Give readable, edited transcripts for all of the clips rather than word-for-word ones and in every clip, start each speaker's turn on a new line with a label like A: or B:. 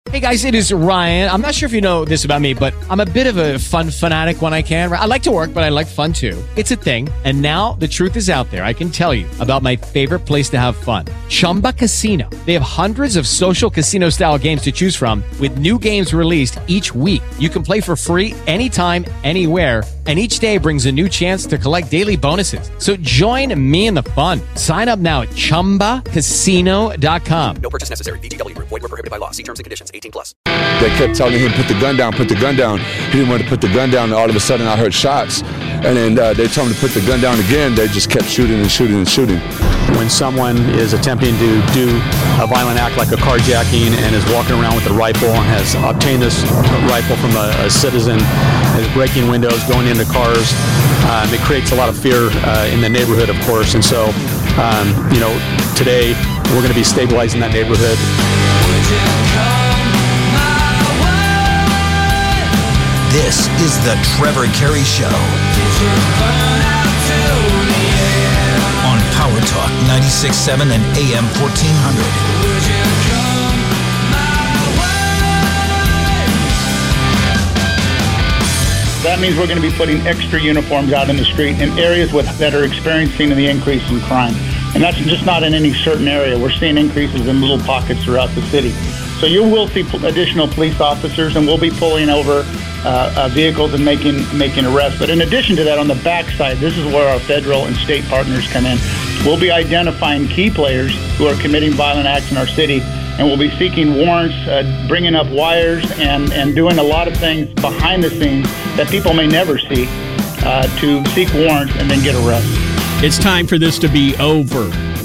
A: Hey guys, it is Ryan. I'm not sure if you know this about me, but I'm a bit of a fun fanatic when I can. I like to work, but I like fun too. It's a thing. And now the truth is out there. I can tell you about my favorite place to have fun. Chumba Casino. They have hundreds of social casino style games to choose from with new games released each week. You can play for free anytime, anywhere. And each day brings a new chance to collect daily bonuses. So join me in the fun. Sign up now at ChumbaCasino.com.
B: No purchase necessary. VGW. Void where prohibited by law. See terms and conditions. 18+.
C: They kept telling him, put the gun down, put the gun down. He didn't want to put the gun down, and all of a sudden I heard shots. And then they told him to put the gun down again. They just kept shooting and shooting and shooting.
D: When someone is attempting to do a violent act like a carjacking and is walking around with a rifle and has obtained this rifle from a citizen, is breaking windows, going into cars, it creates a lot of fear in the neighborhood, of course. And so, today we're going to be stabilizing that neighborhood.
E: This is the Trevor Carey Show on Power Talk 96.7 and AM 1400.
F: That means we're going to be putting extra uniforms out in the street in areas that are experiencing the increase in crime. And that's just not in any certain area. We're seeing increases in little pockets throughout the city. So you will see additional police officers, and we'll be pulling over vehicles and making arrests. But in addition to that, on the backside, this is where our federal and state partners come in. We'll be identifying key players who are committing violent acts in our city, and we'll be seeking warrants, bringing up wires, and doing a lot of things behind the scenes that people may never see to seek warrants and then get arrested.
G: It's time for this to be over.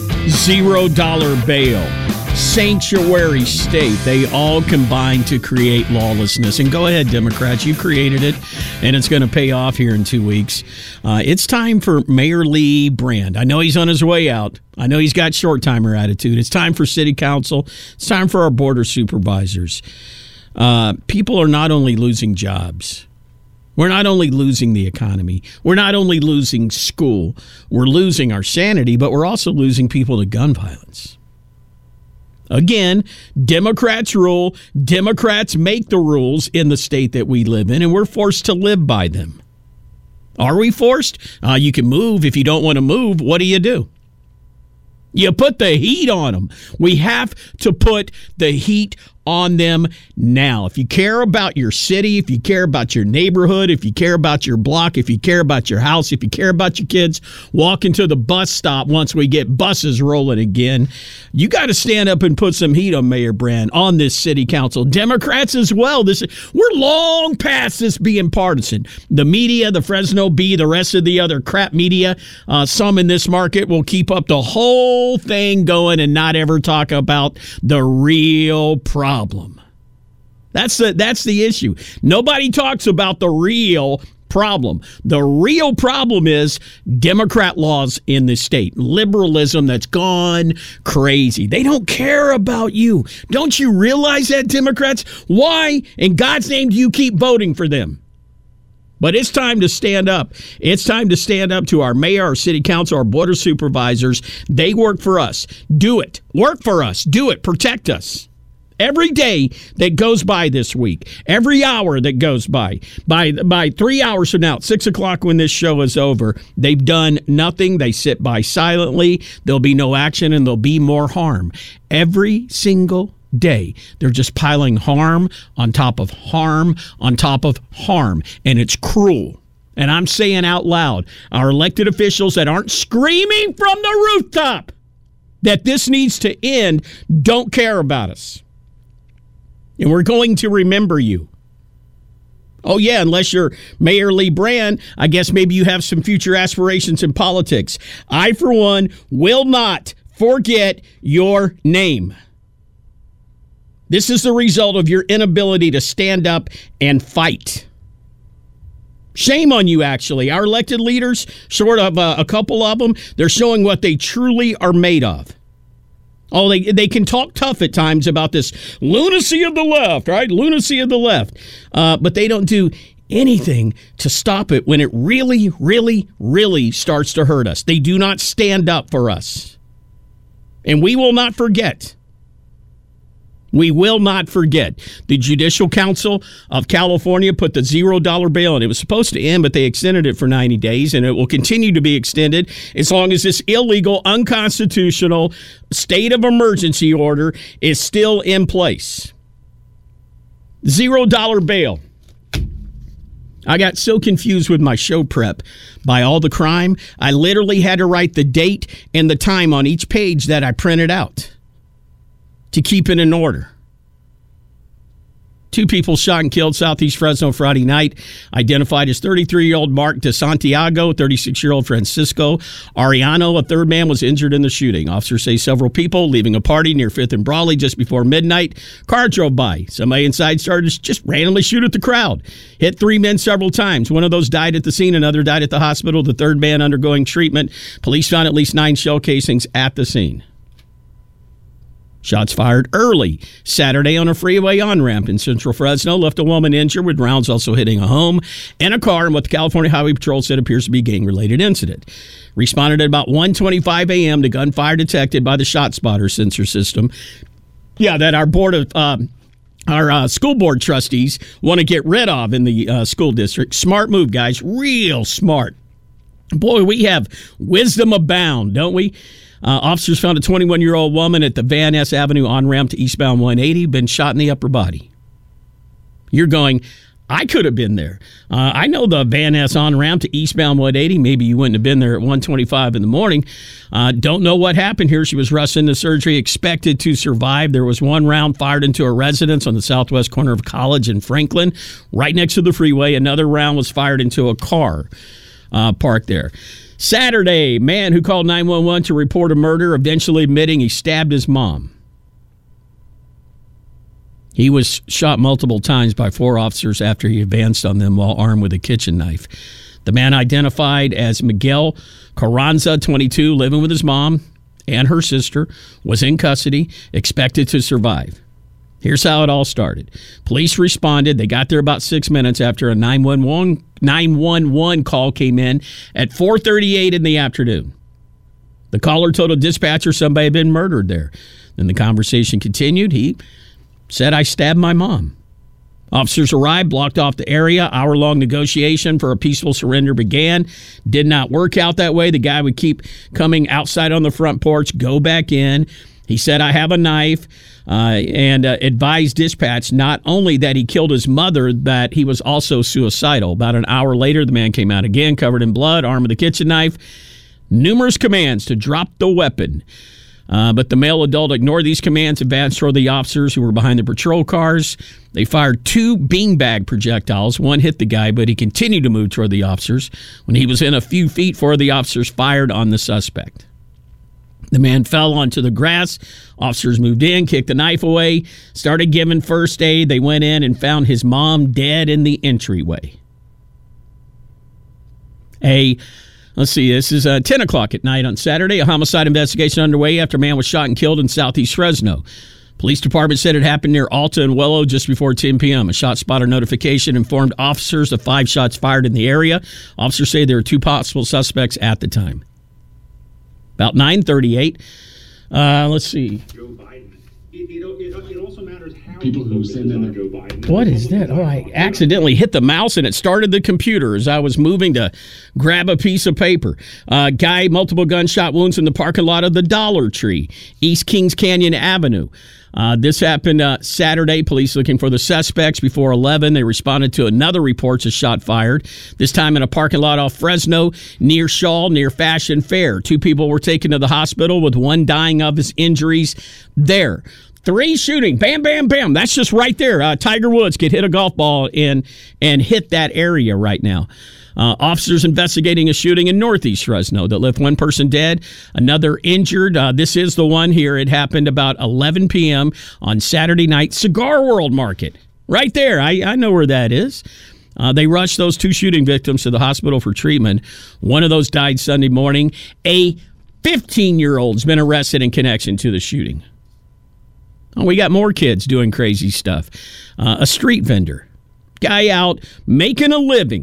G: $0 bail. Sanctuary state. They all combine to create lawlessness. And go ahead, Democrats. You created it, and it's going to pay off here in 2 weeks. It's time for Mayor Lee Brand. I know he's on his way out. I know he's got short-timer attitude. It's time for city council. It's time for our border supervisors. People are not only losing jobs. We're not only losing the economy. We're not only losing school. We're losing our sanity, but we're also losing people to gun violence. Again, Democrats rule. Democrats make the rules in the state that we live in, and we're forced to live by them. Are we forced? You can move. If you don't want to move, what do? You put the heat on them. We have to put the heat on them now. If you care about your city, if you care about your neighborhood, if you care about your block, if you care about your house, if you care about your kids walking to the bus stop once we get buses rolling again, you got to stand up and put some heat on Mayor Brand, on this city council. Democrats as well. We're long past this being partisan. The media, the Fresno Bee, the rest of the other crap media, some in this market will keep up the whole thing going and not ever talk about the real problem. That's the issue. Nobody talks about the real problem. The real problem is Democrat laws in this state. Liberalism that's gone crazy. They don't care about you. Don't you realize that, Democrats? Why in God's name do you keep voting for them? But it's time to stand up. It's time to stand up to our mayor, our city council, our border supervisors. They work for us. Do it. Work for us. Do it. Protect us. Every day that goes by this week, every hour that goes by 3 hours from now, at 6 o'clock when this show is over, they've done nothing. They sit by silently. There'll be no action, and there'll be more harm. Every single day, they're just piling harm on top of harm on top of harm, and it's cruel. And I'm saying out loud, our elected officials that aren't screaming from the rooftop that this needs to end don't care about us. And we're going to remember you. Oh, yeah, unless you're Mayor Lee Brand, I guess maybe you have some future aspirations in politics. I, for one, will not forget your name. This is the result of your inability to stand up and fight. Shame on you, actually. Our elected leaders, short of a couple of them, they're showing what they truly are made of. Oh, they can talk tough at times about this lunacy of the left, right? Lunacy of the left. But they don't do anything to stop it when it really, really, really starts to hurt us. They do not stand up for us. And we will not forget. We will not forget. The Judicial Council of California put the $0 bail in. It was supposed to end, but they extended it for 90 days, and it will continue to be extended as long as this illegal, unconstitutional state of emergency order is still in place. $0 bail. I got so confused with my show prep by all the crime, I literally had to write the date and the time on each page that I printed out to keep it in order. 2 people shot and killed Southeast Fresno Friday night, identified as 33-year-old Mark DeSantiago, 36-year-old Francisco Ariano. A third man was injured in the shooting. Officers say several people leaving a party near 5th and Brawley just before midnight. Car drove by. Somebody inside started to just randomly shoot at the crowd. Hit 3 men several times. One of those died at the scene. Another died at the hospital. The third man undergoing treatment. Police found at least 9 shell casings at the scene. Shots fired early Saturday on a freeway on-ramp in central Fresno left a woman injured, with rounds also hitting a home and a car in what the California Highway Patrol said appears to be a gang-related incident. Responded at about 1:25 a.m. to gunfire detected by the ShotSpotter sensor system. Yeah, that our board of our school board trustees want to get rid of in the school district. Smart move, guys. Real smart. Boy, we have wisdom abound, don't we? Officers found a 21-year-old woman at the Van Ness Avenue on-ramp to eastbound 180, been shot in the upper body. You're going, I could have been there. I know the Van Ness on-ramp to eastbound 180. Maybe you wouldn't have been there at 1:25 in the morning. Don't know what happened here. She was rushed into surgery, expected to survive. There was 1 round fired into a residence on the southwest corner of College and Franklin, right next to the freeway. Another round was fired into a car parked there. Saturday, man who called 911 to report a murder, eventually admitting he stabbed his mom. He was shot multiple times by 4 officers after he advanced on them while armed with a kitchen knife. The man, identified as Miguel Carranza, 22, living with his mom and her sister, was in custody, expected to survive. Here's how it all started. Police responded. They got there about 6 minutes after a 911 call came in at 4:38 in the afternoon. The caller told a dispatcher somebody had been murdered there. Then the conversation continued. He said, I stabbed my mom. Officers arrived, blocked off the area. Hour-long negotiation for a peaceful surrender began. Did not work out that way. The guy would keep coming outside on the front porch, go back in. He said, I have a knife, and advised dispatch not only that he killed his mother, that he was also suicidal. About an hour later, the man came out again, covered in blood, armed with a kitchen knife. Numerous commands to drop the weapon. But the male adult ignored these commands, advanced toward the officers who were behind the patrol cars. They fired 2 beanbag projectiles. One hit the guy, but he continued to move toward the officers. When he was in a few feet, 4 of the officers fired on the suspect. The man fell onto the grass. Officers moved in, kicked the knife away, started giving first aid. They went in and found his mom dead in the entryway. Let's see, this is 10 o'clock at night on Saturday. A homicide investigation underway after a man was shot and killed in southeast Fresno. Police department said it happened near Alta and Wello just before 10 p.m. A ShotSpotter notification informed officers of 5 shots fired in the area. Officers say there were 2 possible suspects at the time. About 9:38. Let's see.
H: Joe Biden. It also matters how people who send in Joe Biden.
G: What is that? Oh, I accidentally hit the mouse and it started the computer as I was moving to grab a piece of paper. Guy, multiple gunshot wounds in the parking lot of the Dollar Tree, East Kings Canyon Avenue. This happened Saturday. Police looking for the suspects before 11. They responded to another report of shot fired, this time in a parking lot off Fresno near Shaw, near Fashion Fair. 2 people were taken to the hospital, with 1 dying of his injuries there. 3 shooting. Bam, bam, bam. That's just right there. Tiger Woods could hit a golf ball and hit that area right now. Officers investigating a shooting in northeast Fresno that left 1 person dead, another injured. This is the one here. It happened about 11 p.m. on Saturday night. Cigar World Market. Right there. I know where that is. They rushed those 2 shooting victims to the hospital for treatment. One of those died Sunday morning. A 15-year-old's been arrested in connection to the shooting. Oh, we got more kids doing crazy stuff. A street vendor. Guy out making a living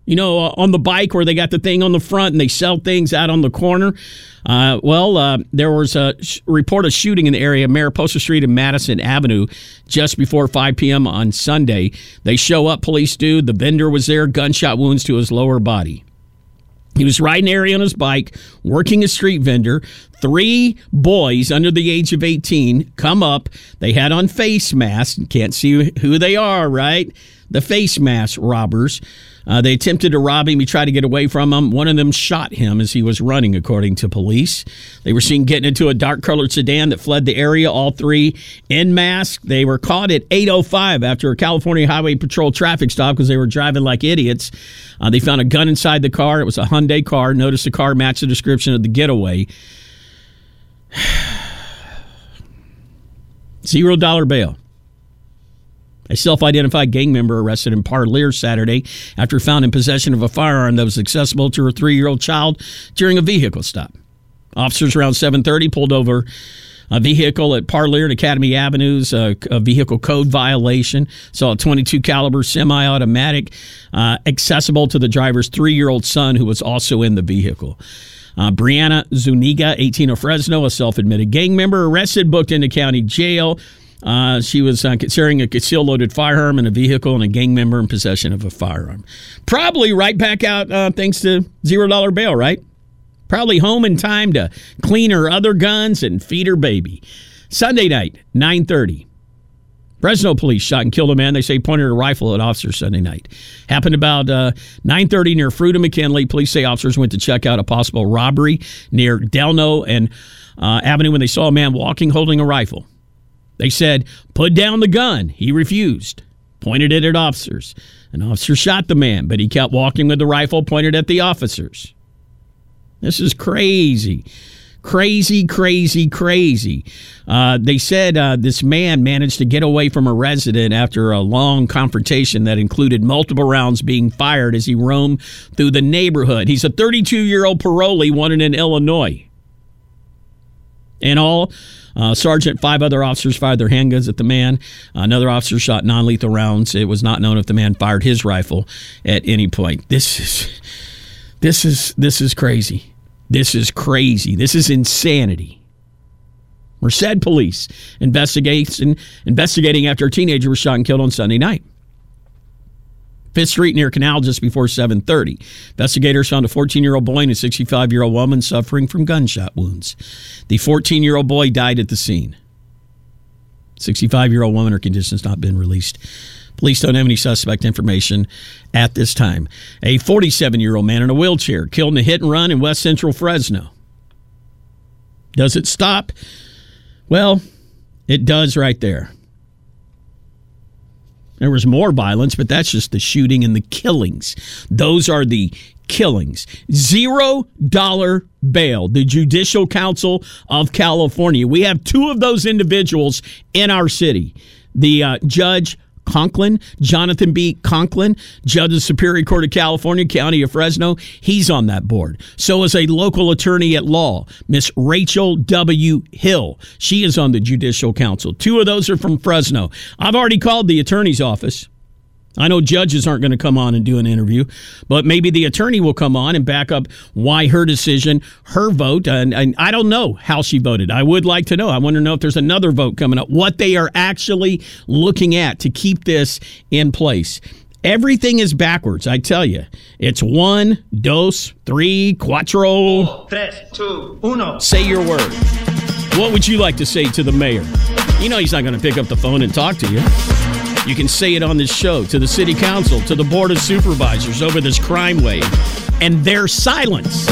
G: You know, on the bike where they got the thing on the front and they sell things out on the corner. There was a report of shooting in the area of Mariposa Street and Madison Avenue just before 5 p.m. on Sunday. They show up, police do. The vendor was there, gunshot wounds to his lower body. He was riding area on his bike, working a street vendor. 3 boys under the age of 18 come up. They had on face masks. Can't see who they are, right? The face mask robbers. They attempted to rob him. He tried to get away from him. One of them shot him as he was running, according to police. They were seen getting into a dark-colored sedan that fled the area, all 3 in masks. They were caught at 8:05 after a California Highway Patrol traffic stop because they were driving like idiots. They found a gun inside the car. It was a Hyundai car. Notice the car matched the description of the getaway. $0 bail. A self-identified gang member arrested in Parlier Saturday after found in possession of a firearm that was accessible to her 3-year-old child during a vehicle stop. Officers around 7:30 pulled over a vehicle at Parlier and Academy Avenues, a vehicle code violation. Saw a .22 caliber semi-automatic accessible to the driver's 3-year-old son who was also in the vehicle. Brianna Zuniga, 18 of Fresno, a self-admitted gang member, arrested, booked into county jail. She was carrying a concealed loaded firearm in a vehicle and a gang member in possession of a firearm. Probably right back out thanks to $0 bail, right? Probably home in time to clean her other guns and feed her baby. Sunday night, 9:30. Fresno police shot and killed a man. They say pointed a rifle at officers Sunday night. Happened about 9:30 near Fruita McKinley. Police say officers went to check out a possible robbery near Delno and Avenue when they saw a man walking holding a rifle. They said, "Put down the gun." He refused, pointed it at officers. An officer shot the man, but he kept walking with the rifle pointed at the officers. This is crazy. Crazy. They said this man managed to get away from a resident after a long confrontation that included multiple rounds being fired as he roamed through the neighborhood. He's a 32-year-old parolee wanted in Illinois. In all, Sergeant, 5 other officers fired their handguns at the man. Another officer shot non-lethal rounds. It was not known if the man fired his rifle at any point. This is crazy. This is crazy. This is insanity. Merced police investigating after a teenager was shot and killed on Sunday night. 5th Street near Canal just before 7:30. Investigators found a 14-year-old boy and a 65-year-old woman suffering from gunshot wounds. The 14-year-old boy died at the scene. 65-year-old woman, her condition has not been released. Police don't have any suspect information at this time. A 47-year-old man in a wheelchair killed in a hit and run in West Central Fresno. Does it stop? Well, it does right there. There was more violence, but that's just the shooting and the killings. Those are the killings. $0 bail. The Judicial Council of California. We have 2 of those individuals in our city. The Judge Conklin, Jonathan B. Conklin, Judge of the Superior Court of California, County of Fresno. He's on that board. So is a local attorney at law, Miss Rachel W. Hill. She is on the Judicial Council. 2 of those are from Fresno. I've already called the attorney's office. I know judges aren't going to come on and do an interview, but maybe the attorney will come on and back up why her decision, her vote, and I don't know how she voted. I would like to know. I want to know if there's another vote coming up, what they are actually looking at to keep this in place. Everything is backwards, I tell you. It's 1, 2, 3, 4.
I: 3, 2, 1.
G: Say your word. What would you like to say to the mayor? You know he's not going to pick up the phone and talk to you. You can say it on this show, to the city council, to the board of supervisors over this crime wave. And their silence.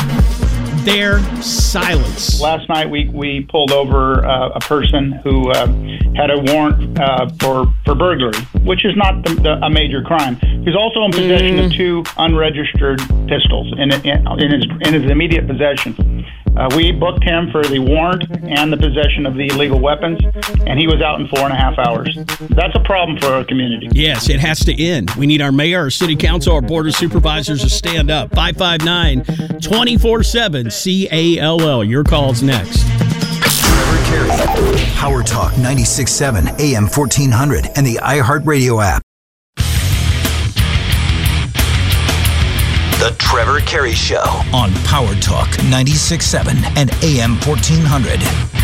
F: Last night we pulled over a person who had a warrant for burglary, which is not a major crime. He's also in possession of 2 unregistered pistols in his immediate possession. We booked him for the warrant and the possession of the illegal weapons, and he was out in 4.5 hours. That's a problem for our community.
G: Yes, it has to end. We need our mayor, our city council, our board of supervisors to stand up. 559-24/7 CALL. Your call's next.
E: Trevor Carey, Power Talk 96.7 AM 1400 and the iHeartRadio app. The Trevor Carey Show on Power Talk 96.7 and AM 1400.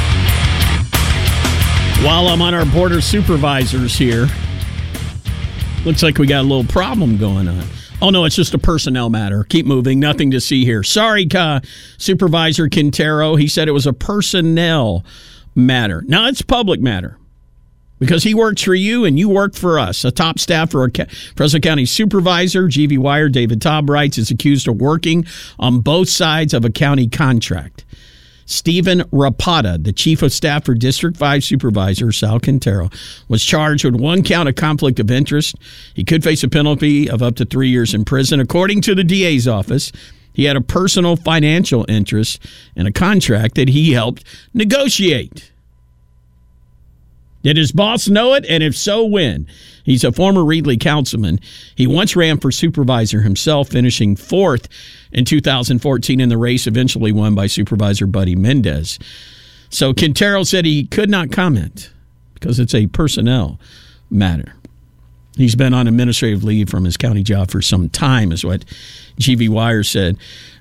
G: While I'm on our board of supervisors here, looks like we got a little problem going on. Oh, no, it's just a personnel matter. Keep moving. Nothing to see here. Sorry, Supervisor Quintero. He said it was a personnel matter. Now, it's public matter because he works for you and you work for us. A top staffer, a Fresno County supervisor, G.V. Wire, David Taub writes, is accused of working on both sides of a county contract. Stephen Rapata, the chief of staff for District 5 Supervisor Sal Quintero, was charged with one count of conflict of interest. He could face a penalty of up to 3 years in prison. According to the DA's office, he had a personal financial interest in a contract that he helped negotiate. Did his boss know it? And if so, when? He's a former Reedley councilman. He once ran for supervisor himself, finishing fourth in 2014 in the race, eventually won by Supervisor Buddy Mendez. So Quintero said he could not comment because it's a personnel matter. He's been on administrative leave from his county job for some time, is what G.V. Wire said.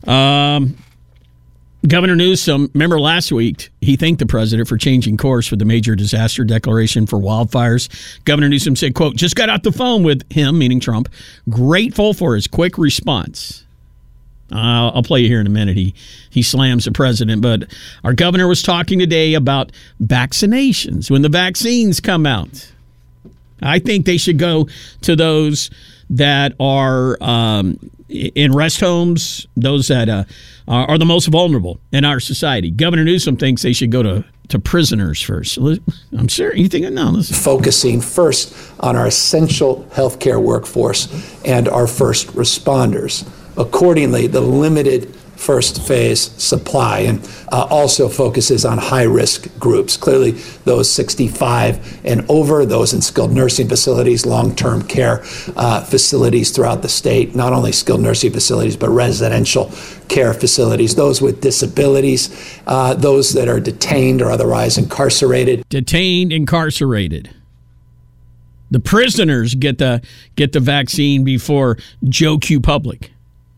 G: Governor Newsom, remember last week, he thanked the president for changing course for the major disaster declaration for wildfires. Governor Newsom said, quote, just got off the phone with him, meaning Trump, grateful for his quick response. I'll play you here in a minute. He slams the president, but our governor was talking today about vaccinations. When the vaccines come out, I think they should go to those that are in rest homes, those that are the most vulnerable in our society. Governor Newsom thinks they should go to prisoners first. I'm sure you think, no, listen.
I: Focusing first on our essential healthcare workforce and our first responders. Accordingly, the limited first phase supply and also focuses on high-risk groups. Clearly, those 65 and over, those in skilled nursing facilities, long-term care facilities throughout the state, not only skilled nursing facilities, but residential care facilities, those with disabilities, those that are detained or otherwise incarcerated.
G: Detained, incarcerated. The prisoners get the vaccine before Joe Q. Public.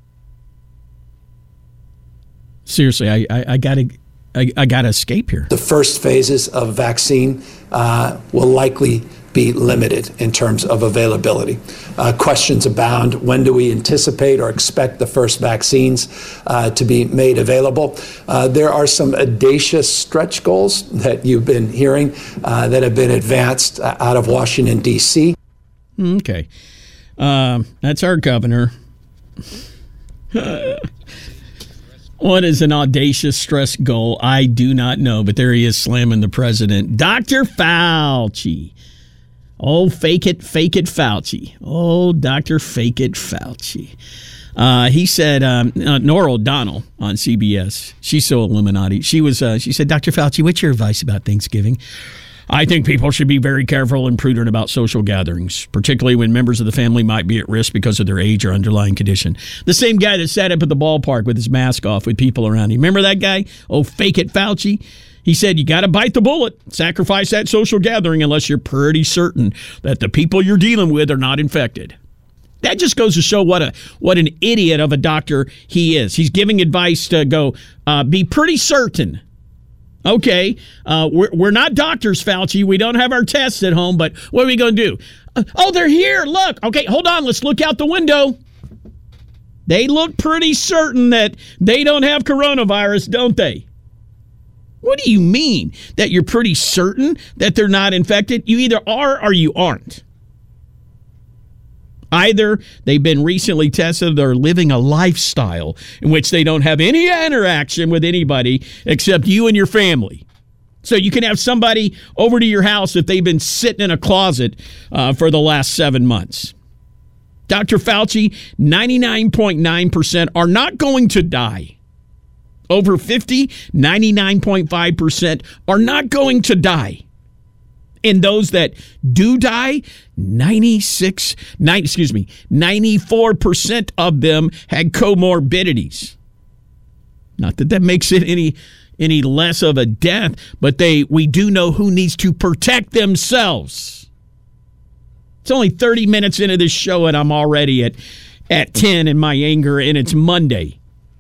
G: Seriously, I gotta escape here.
I: The first phases of vaccine will likely be limited in terms of availability. Questions abound. When do we anticipate or expect the first vaccines to be made available? There are some audacious stretch goals that you've been hearing that have been advanced out of Washington, D.C.
G: Okay. That's our governor. What is an audacious stress goal? I do not know, but there he is slamming the president. Dr. Fauci. Oh, fake it, Fauci. Oh, Dr. Fake It Fauci. He said, Nora O'Donnell on CBS, she's so Illuminati. She said, Dr. Fauci, what's your advice about Thanksgiving? I think people should be very careful and prudent about social gatherings, particularly when members of the family might be at risk because of their age or underlying condition. The same guy that sat up at the ballpark with his mask off with people around him. Remember that guy? Oh, fake it, Fauci. He said, you got to bite the bullet, sacrifice that social gathering unless you're pretty certain that the people you're dealing with are not infected. That just goes to show what an idiot of a doctor he is. He's giving advice to go be pretty certain. Okay, we're not doctors, Fauci. We don't have our tests at home, but what are we going to do? Oh, they're here. Look. Okay, hold on. Let's look out the window. They look pretty certain that they don't have coronavirus, don't they? What do you mean that you're pretty certain that they're not infected? You either are or you aren't. Either they've been recently tested or living a lifestyle in which they don't have any interaction with anybody except you and your family. So you can have somebody over to your house if they've been sitting in a closet for the last 7 months. Dr. Fauci, 99.9% are not going to die. Over 50, 99.5% are not going to die. And those that do die, 94% of them had comorbidities. Not that that makes it any less of a death, but we do know who needs to protect themselves. It's only 30 minutes into this show, and I'm already at at 10 in my anger, and it's Monday.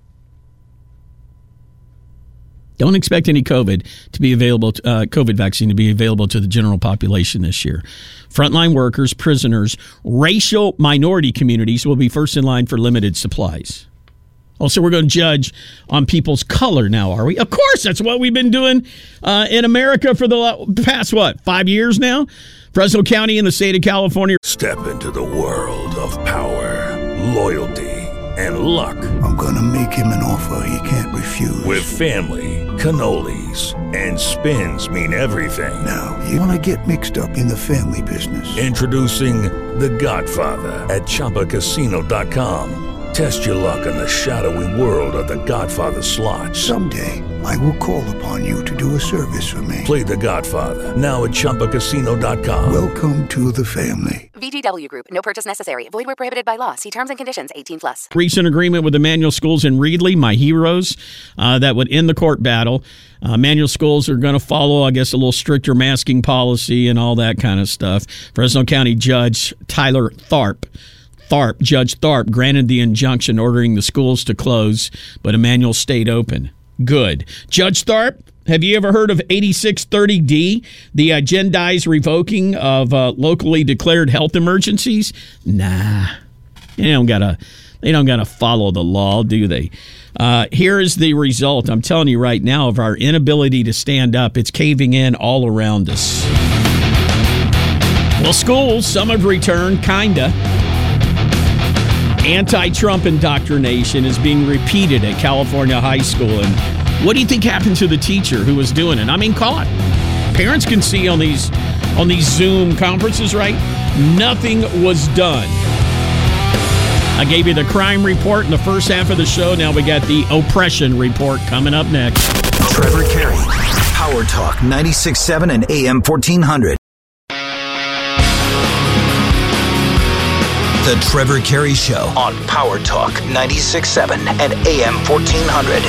G: Don't expect any COVID vaccine to be available to the general population this year. Frontline workers, prisoners, racial minority communities will be first in line for limited supplies. Also, we're going to judge on people's color now, are we? Of course, that's what we've been doing in America for the past, 5 years now? Fresno County in the state of California.
J: Step into the world of power, loyalty, and luck.
K: I'm going to make him an offer he can't refuse.
J: With family, cannolis, and spins mean everything.
K: Now, you want to get mixed up in the family business.
J: Introducing The Godfather at ChumbaCasino.com. Test your luck in the shadowy world of The Godfather slot.
K: Someday, I will call upon you to do a service for me.
J: Play The Godfather, now at ChumbaCasino.com.
K: Welcome to the family.
L: VGW Group. No purchase necessary. Void where prohibited by law. See terms and conditions. 18+.
G: Recent agreement with Emmanuel Schools in Reedley, my heroes, that would end the court battle. Emmanuel Schools are going to follow, I guess, a little stricter masking policy and all that kind of stuff. Fresno County Judge Tyler Judge Tharp granted the injunction ordering the schools to close, but Emmanuel stayed open. Good. Judge Tharp, have you ever heard of 8630D, the agendize revoking of locally declared health emergencies? Nah. They don't gotta follow the law, do they? Here is the result. I'm telling you right now, of our inability to stand up. It's caving in all around us. Well, schools, some have returned, kinda. Anti-Trump indoctrination is being repeated at California High School. And what do you think happened to the teacher who was doing it? I mean, caught. Parents can see on these Zoom conferences, right? Nothing was done. I gave you the crime report in the first half of the show. Now we got the oppression report coming up next.
E: Trevor Carey, Power Talk 96.7 and AM 1400. The Trevor Carey Show on Power Talk 96.7 and AM 1400.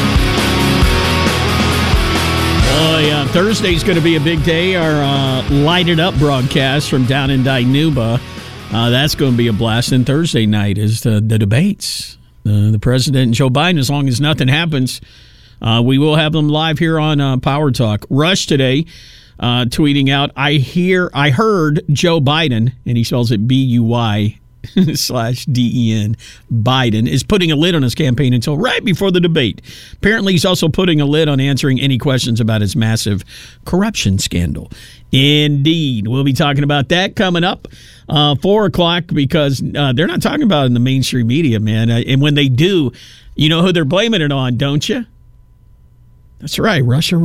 G: Oh, yeah. Thursday's going to be a big day. Our Light It Up broadcast from down in Dinuba. That's going to be a blast. And Thursday night is the debates. The president and Joe Biden, as long as nothing happens, we will have them live here on Power Talk. Rush today tweeting out, I heard Joe Biden, and he spells it B-U-Y, /DEN, Biden, is putting a lid on his campaign until right before the debate. Apparently, he's also putting a lid on answering any questions about his massive corruption scandal. Indeed. We'll be talking about that coming up 4 o'clock because they're not talking about it in the mainstream media, man. And when they do, you know who they're blaming it on, don't you? That's right. Russia.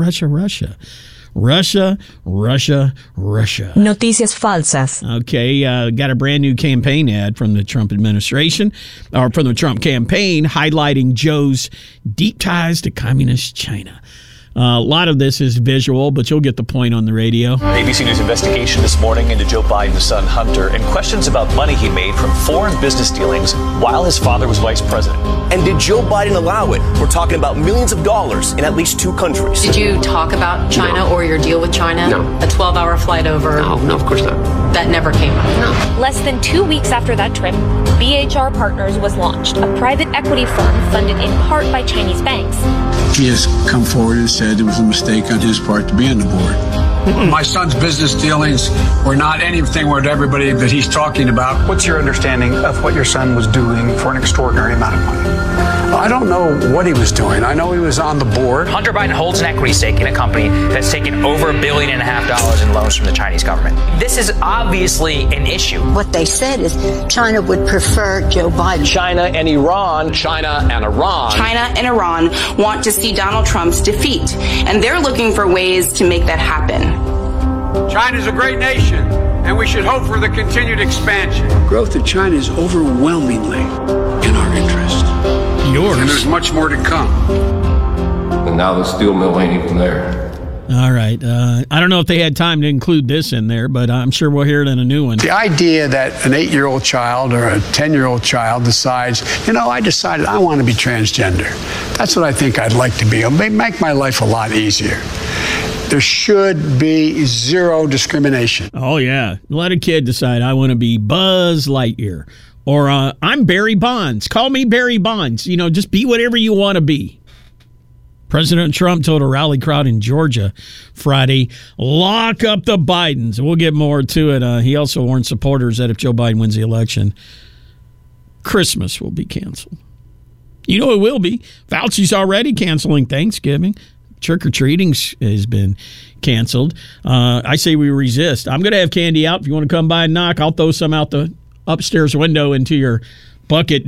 M: Noticias falsas.
G: Okay, got a brand new campaign ad from the Trump administration, or from the Trump campaign, highlighting Joe's deep ties to communist China. A lot of this is visual, but you'll get the point on the radio.
N: ABC News investigation this morning into Joe Biden's son, Hunter, and questions about money he made from foreign business dealings while his father was vice president.
O: And did Joe Biden allow it? We're talking about millions of dollars in at least 2 countries.
P: Did you talk about China or your deal with China?
O: No.
P: A 12-hour flight over?
O: No, of course not.
P: That never came up?
O: No.
Q: Less than 2 weeks after that trip, BHR Partners was launched, a private equity firm funded in part by Chinese banks.
R: He has come forward and said it was a mistake on his part to be on the board. My son's business dealings were not anything with everybody that he's talking about.
S: What's your understanding of what your son was doing for an extraordinary amount of money?
R: I don't know what he was doing. I know he was on the board.
T: Hunter Biden holds an equity stake in a company that's taken over $1.5 billion in loans from the Chinese government. This is obviously an issue.
U: What they said is China would prefer Joe Biden.
O: China and Iran.
V: China and Iran want to see Donald Trump's defeat, and they're looking for ways to make that happen.
R: China's a great nation, and we should hope for the continued expansion. Growth in China is overwhelmingly in our interest.
G: Yours.
R: And there's much more to come.
W: And now the steel mill ain't even there.
G: All right. I don't know if they had time to include this in there, but I'm sure we'll hear it in a new one.
R: The idea that an 8-year-old child or a 10-year-old child decides, I decided I want to be transgender. That's what I think I'd like to be. It'll make my life a lot easier. There should be zero discrimination.
G: Oh, yeah. Let a kid decide, I want to be Buzz Lightyear. Or I'm Barry Bonds. Call me Barry Bonds. Just be whatever you want to be. President Trump told a rally crowd in Georgia Friday, lock up the Bidens. We'll get more to it. He also warned supporters that if Joe Biden wins the election, Christmas will be canceled. It will be. Fauci's already canceling Thanksgiving. Trick-or-treating has been canceled. I say we resist. I'm going to have candy out. If you want to come by and knock, I'll throw some out the upstairs window into your bucket.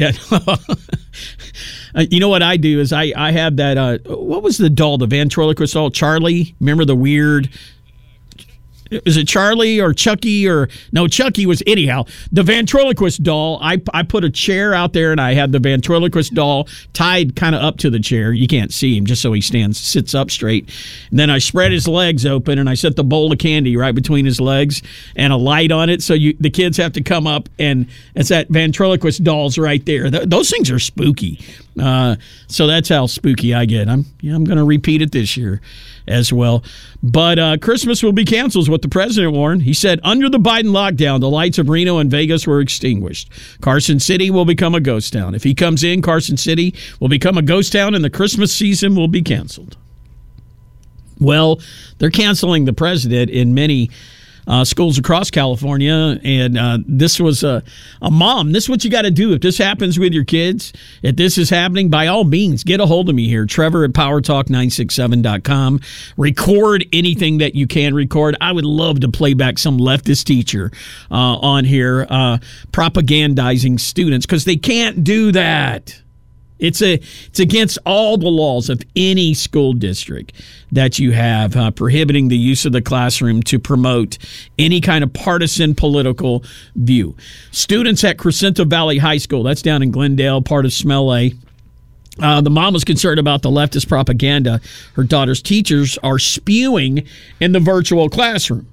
G: You know what I do is I have that, what was the doll, the ventriloquist doll? Charlie? Remember the weird... Is it Charlie or Chucky or no? Chucky was anyhow the ventriloquist doll. I put a chair out there and I had the ventriloquist doll tied kind of up to the chair. You can't see him just so he sits up straight. And then I spread his legs open and I set the bowl of candy right between his legs and a light on it so the kids have to come up and it's that ventriloquist doll's right there. Those things are spooky. So that's how spooky I get. I'm going to repeat it this year as well. But Christmas will be canceled is what the president warned. He said under the Biden lockdown, the lights of Reno and Vegas were extinguished. Carson City will become a ghost town. If he comes in, Carson City will become a ghost town and the Christmas season will be canceled. Well, they're canceling the president in many schools across California, and this was a mom. This is what you got to do if this happens with your kids. If this is happening, by all means, get a hold of me here, Trevor at PowerTalk967.com. Record anything that you can record. I would love to play back some leftist teacher on here propagandizing students because they can't do that. It's against all the laws of any school district that you have prohibiting the use of the classroom to promote any kind of partisan political view. Students at Crescento Valley High School, that's down in Glendale, part of Smell-A. The mom was concerned about the leftist propaganda her daughter's teachers are spewing in the virtual classroom.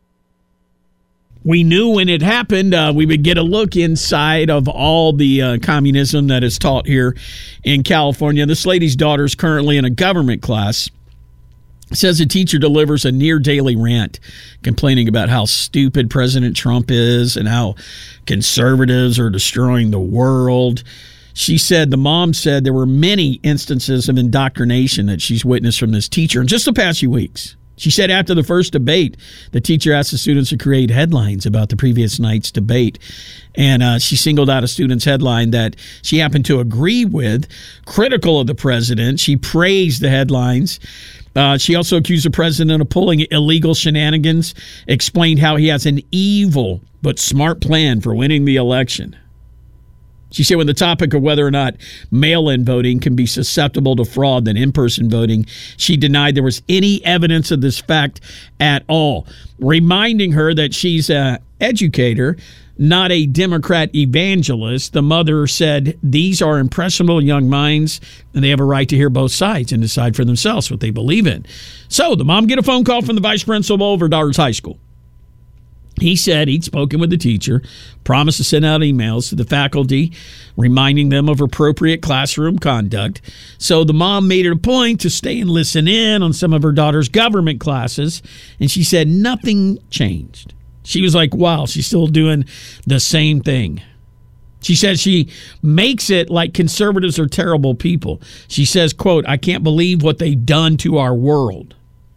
G: We knew when it happened, we would get a look inside of all the communism that is taught here in California. This lady's daughter is currently in a government class. Says a teacher delivers a near daily rant complaining about how stupid President Trump is and how conservatives are destroying the world. She said, the mom said there were many instances of indoctrination that she's witnessed from this teacher in just the past few weeks. She said after the first debate, the teacher asked the students to create headlines about the previous night's debate. And she singled out a student's headline that she happened to agree with, critical of the president. She praised the headlines. She also accused the president of pulling illegal shenanigans, explained how he has an evil but smart plan for winning the election. She said when the topic of whether or not mail-in voting can be susceptible to fraud than in-person voting, she denied there was any evidence of this fact at all, reminding her that she's an educator, not a Democrat evangelist. The mother said these are impressionable young minds, and they have a right to hear both sides and decide for themselves what they believe in. So the mom get a phone call from the vice principal of her daughter's high school. He said he'd spoken with the teacher, promised to send out emails to the faculty, reminding them of appropriate classroom conduct. So the mom made it a point to stay and listen in on some of her daughter's government classes, and she said nothing changed. She was like, wow, she's still doing the same thing. She says she makes it like conservatives are terrible people. She says, quote, I can't believe what they've done to our world.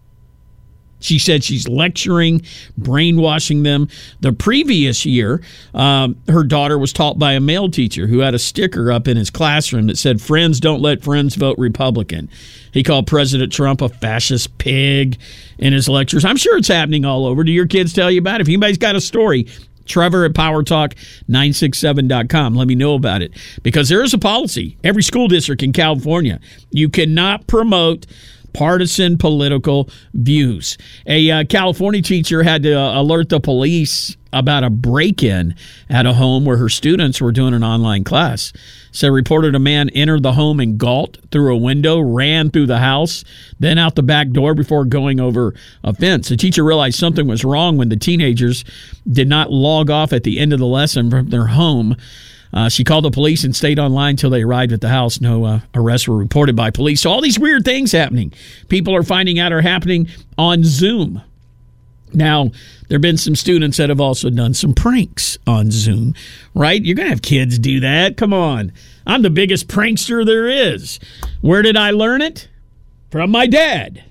G: She said she's lecturing, brainwashing them. The previous year, her daughter was taught by a male teacher who had a sticker up in his classroom that said, friends don't let friends vote Republican. He called President Trump a fascist pig in his lectures. I'm sure it's happening all over. Do your kids tell you about it? If anybody's got a story, Trevor at PowerTalk967.com. Let me know about it. Because there is a policy. Every school district in California, you cannot promote partisan political views. A California teacher had to alert the police about a break-in at a home where her students were doing an online class. So reported a man entered the home in Galt through a window, ran through the house, then out the back door before going over a fence. The teacher realized something was wrong when the teenagers did not log off at the end of the lesson from their home. She called the police and stayed online until they arrived at the house. No arrests were reported by police. So all these weird things happening. People are finding out are happening on Zoom. Now, there have been some students that have also done some pranks on Zoom, right? You're going to have kids do that. Come on. I'm the biggest prankster there is. Where did I learn it? From my dad.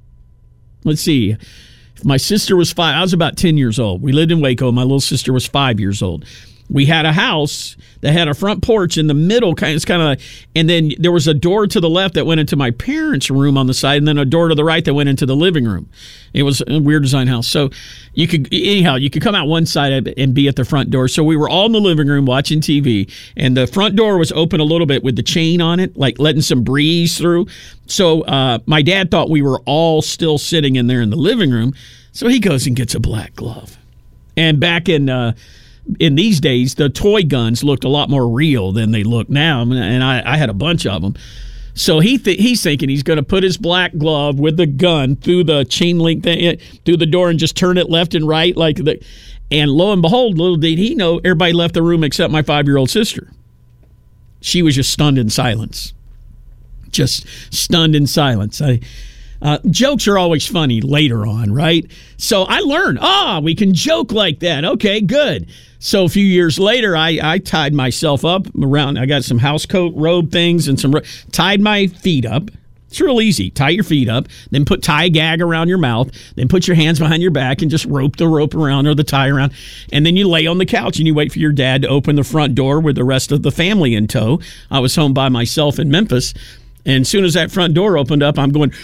G: Let's see. If my sister was 5, I was about 10 years old. We lived in Waco. My little sister was 5 years old. We had a house that had a front porch in the middle, and then there was a door to the left that went into my parents' room on the side, and then a door to the right that went into the living room. It was a weird design house. So you could come out one side and be at the front door. So we were all in the living room watching TV, and the front door was open a little bit with the chain on it, like letting some breeze through. So my dad thought we were all still sitting in there in the living room, so he goes and gets a black glove. And back in these days, the toy guns looked a lot more real than they look now, and I had a bunch of them. So he's thinking he's going to put his black glove with the gun through the chain link thing, through the door, and just turn it left and right and lo and behold, little did he know, everybody left the room except my 5-year-old sister. She was just stunned in silence. Just stunned in silence. Jokes are always funny later on, right? So I learned, we can joke like that. Okay, good. So a few years later, I tied myself up around, I got some house coat robe things and tied my feet up. It's real easy. Tie your feet up, then tie a gag around your mouth, then put your hands behind your back and just rope the rope around or the tie around. And then you lay on the couch and you wait for your dad to open the front door with the rest of the family in tow. I was home by myself in Memphis. And as soon as that front door opened up, I'm going,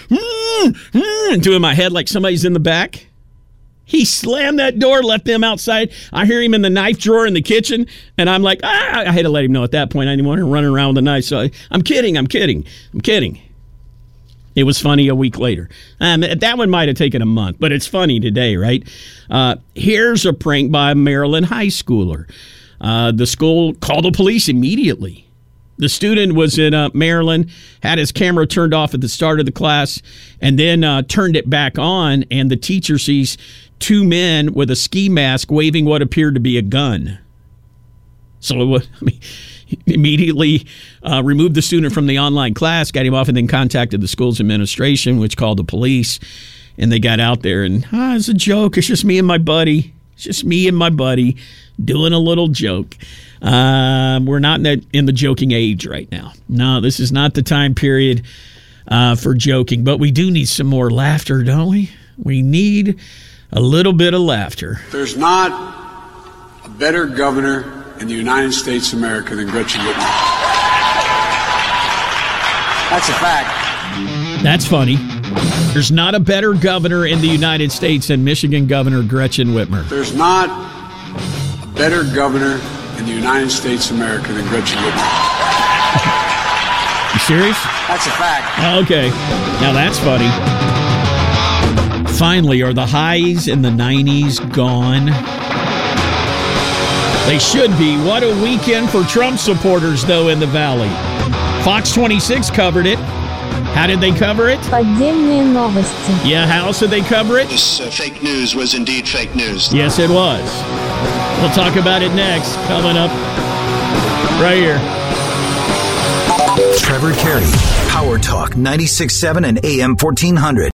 G: and doing my head like somebody's in the back. He slammed that door, left them outside. I hear him in the knife drawer in the kitchen, and I'm like, I had to let him know at that point. I didn't want him running around with a knife. So I'm kidding. It was funny a week later. That one might have taken a month, but it's funny today, right? Here's a prank by a Maryland high schooler. The school called the police immediately. The student was in Maryland, had his camera turned off at the start of the class, and then turned it back on, and the teacher sees 2 men with a ski mask waving what appeared to be a gun. So immediately removed the student from the online class, got him off, and then contacted the school's administration, which called the police, and they got out there, and it's a joke. It's just me and my buddy. Doing a little joke. We're not in the joking age right now. No, this is not the time period for joking, but we do need some more laughter, don't we? We need a little bit of laughter.
R: There's not a better governor in the United States of America than Gretchen Whitmer. That's a fact.
G: That's funny. There's not a better governor in the United States than Michigan Governor Gretchen Whitmer.
R: There's not a better governor in the United States of America than Gretchen Whitmer.
G: You serious?
R: That's a fact.
G: Okay. Now that's funny. Finally, are the highs in the 90s gone? They should be. What a weekend for Trump supporters, though, in the Valley. Fox 26 covered it. How did they cover it?
A: Поддельные новости.
G: Yeah, how else did they cover it?
B: This fake news was indeed fake news.
G: Yes, it was. We'll talk about it next. Coming up right here.
E: Trevor Carey, Power Talk 96.7 and AM 1400.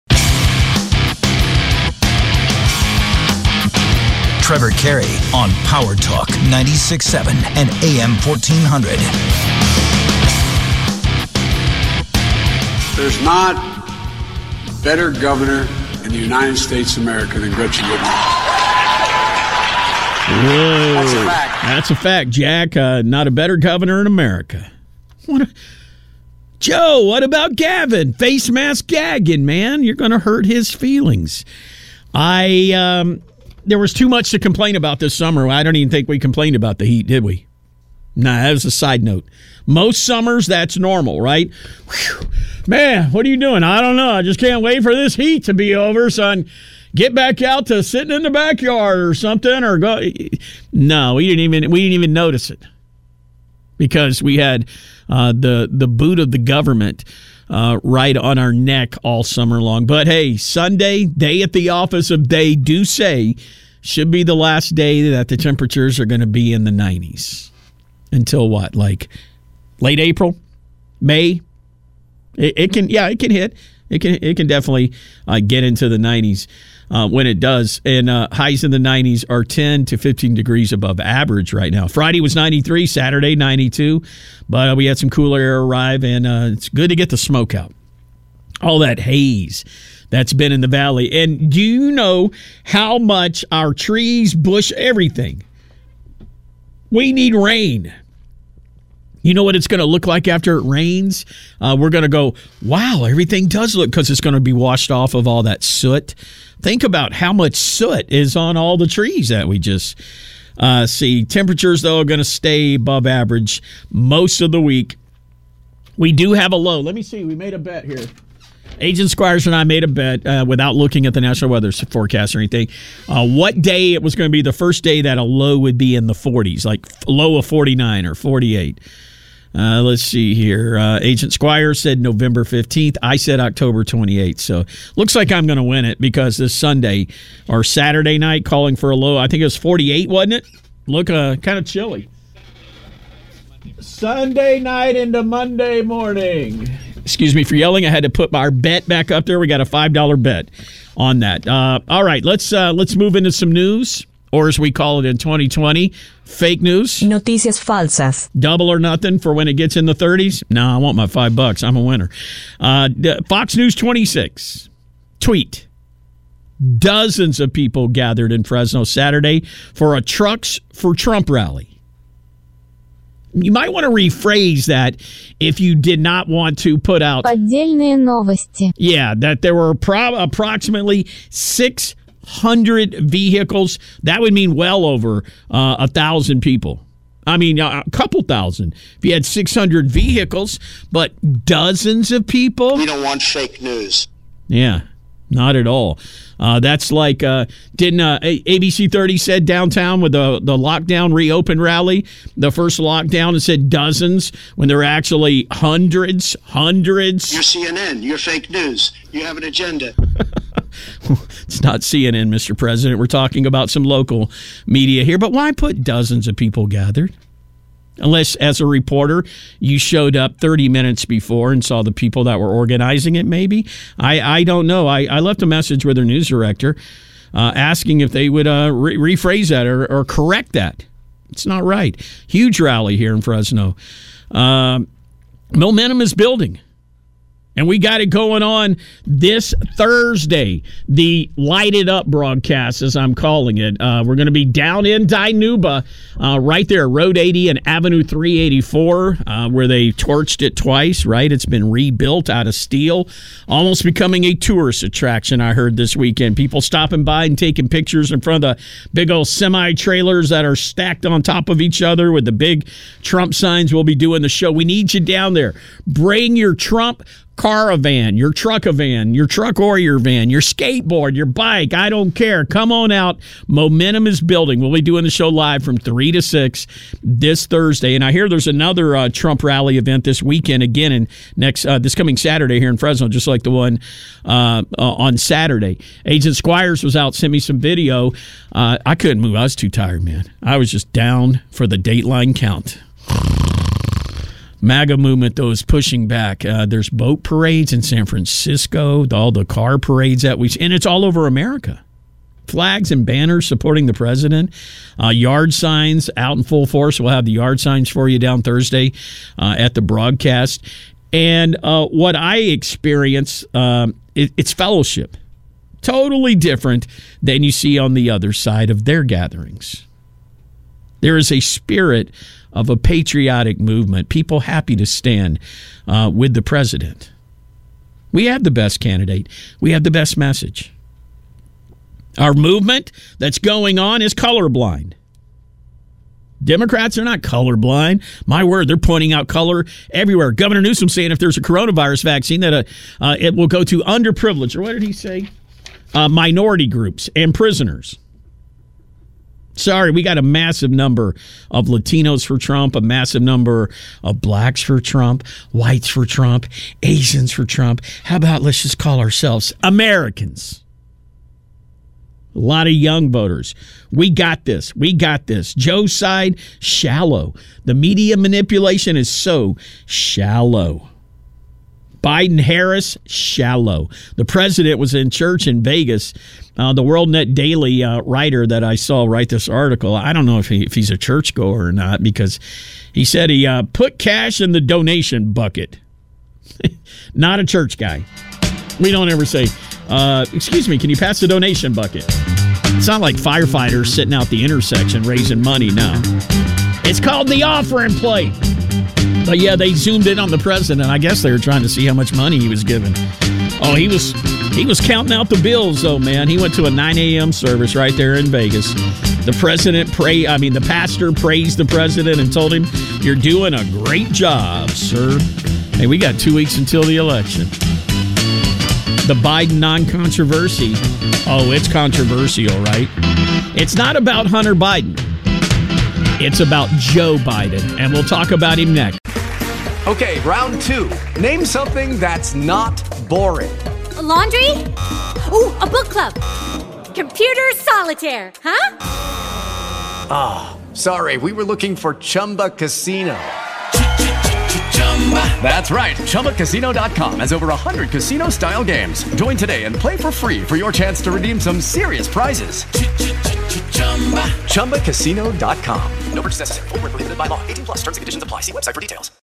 E: Trevor Carey on Power Talk 96.7 and AM 1400.
R: There's not a better governor in the United States of America than Gretchen Whitmer.
G: Whoa.
R: That's a fact.
G: That's a fact, Jack. Not a better governor in America. Joe, what about Gavin? Face mask gagging, man. You're going to hurt his feelings. There was too much to complain about this summer. I don't even think we complained about the heat, did we? Nah, that was a side note. Most summers, that's normal, right? Whew. Man, what are you doing? I don't know. I just can't wait for this heat to be over, son. Get back out to sitting in the backyard or something, or go. No, we didn't even notice it because we had the boot of the government right on our neck all summer long. But hey, Sunday, day at the office of They Do Say, should be the last day that the temperatures are going to be in the 90s. until what, like late April, May? It can hit. It can definitely get into the 90s when it does. And highs in the 90s are 10 to 15 degrees above average right now. Friday was 93, Saturday 92, but we had some cooler air arrive, and it's good to get the smoke out. All that haze that's been in the valley. And do you know how much our trees, bush, everything, we need rain? You know what it's going to look like after it rains? We're going to go, wow, everything does look, because it's going to be washed off of all that soot. Think about how much soot is on all the trees that we just see. Temperatures, though, are going to stay above average most of the week. We do have a low. Let me see. We made a bet here. Agent Squires and I made a bet without looking at the National Weather Forecast or anything. What day it was going to be the first day that a low would be in the 40s, like a low of 49 or 48. Let's see here. Agent Squires said November 15th. I said October 28th. So looks like I'm going to win it, because this Sunday or Saturday night calling for a low, I think it was 48, wasn't it? Look kind of chilly. Sunday night into Monday morning. Excuse me for yelling. I had to put our bet back up there. We got a $5 bet on that. All right, let's move into some news, or as we call it in 2020, fake news.
A: Noticias falsas.
G: Double or nothing for when it gets in the 30s. No, I want my $5. I'm a winner. Fox News 26 tweet. Dozens of people gathered in Fresno Saturday for a Trucks for Trump rally. You might want to rephrase that if you did not want to put out...
A: Поддельные новости.
G: Yeah, that there were approximately 600 vehicles. That would mean well over 1,000 people. I mean, a couple thousand. If you had 600 vehicles, but dozens of people...
B: We don't want fake news.
G: Yeah, not at all. That's like, didn't ABC 30 said downtown with the lockdown reopen rally, the first lockdown, it said dozens when there were actually hundreds.
B: You're CNN. You're fake news. You have an agenda.
G: It's not CNN, Mr. President. We're talking about some local media here. But why put dozens of people gathered? Unless, as a reporter, you showed up 30 minutes before and saw the people that were organizing it, maybe. I don't know. I left a message with their news director asking if they would rephrase that or correct that. It's not right. Huge rally here in Fresno. Momentum is building. And we got it going on this Thursday, the Lighted Up broadcast, as I'm calling it. We're going to be down in Dinuba, right there, Road 80 and Avenue 384, where they torched it twice, right? It's been rebuilt out of steel, almost becoming a tourist attraction, I heard this weekend. People stopping by and taking pictures in front of the big old semi-trailers that are stacked on top of each other with the big Trump signs. We'll be doing the show. We need you down there. Bring your Trump caravan, your truck-a-van, your truck or your van, your skateboard, your bike, I don't care. Come on out. Momentum is building. We'll be doing the show live from 3 to 6 this Thursday. And I hear there's another Trump rally event this weekend again, and this coming Saturday here in Fresno, just like the one on Saturday. Agent Squires was out, sent me some video. I couldn't move. I was too tired, man. I was just down for the Dateline count. MAGA movement, though, is pushing back. There's boat parades in San Francisco, all the car parades that we see, and it's all over America. Flags and banners supporting the president. Yard signs out in full force. We'll have the yard signs for you down Thursday at the broadcast. And what I experience, it's fellowship. Totally different than you see on the other side of their gatherings. There is a spirit of a patriotic movement, people happy to stand with the president. We have the best candidate. We have the best message. Our movement that's going on is colorblind. Democrats are not colorblind. My word, they're pointing out color everywhere. Governor Newsom saying if there's a coronavirus vaccine that it will go to underprivileged, or what did he say? Minority groups and prisoners. Sorry, we got a massive number of Latinos for Trump, a massive number of blacks for Trump, whites for Trump, Asians for Trump. How about let's just call ourselves Americans? A lot of young voters. We got this. We got this. Joe's side, shallow. The media manipulation is so shallow. Biden-Harris, shallow. The president was in church in Vegas. The WorldNet Daily writer that I saw write this article, I don't know if he's a churchgoer or not, because he said he put cash in the donation bucket. Not a church guy. We don't ever say, excuse me, can you pass the donation bucket? It's not like firefighters sitting out the intersection raising money, no. It's called the offering plate. But yeah, they zoomed in on the president. I guess they were trying to see how much money he was giving. Oh, he was counting out the bills, though, man. He went to a 9 a.m. service right there in Vegas. The pastor praised the president and told him, "You're doing a great job, sir." Hey, we got 2 weeks until the election. The Biden non-controversy. Oh, it's controversial, right? It's not about Hunter Biden. It's about Joe Biden, and we'll talk about him next.
C: Okay, round 2. Name something that's not boring.
D: A laundry? Ooh, a book club. Computer solitaire, huh?
C: Ah, sorry, we were looking for Chumba Casino. That's right, ChumbaCasino.com has over 100 casino-style games. Join today and play for free for your chance to redeem some serious prizes. ChumbaCasino.com. No purchase necessary. Void where prohibited by law. 18+ terms and conditions apply. See website for details.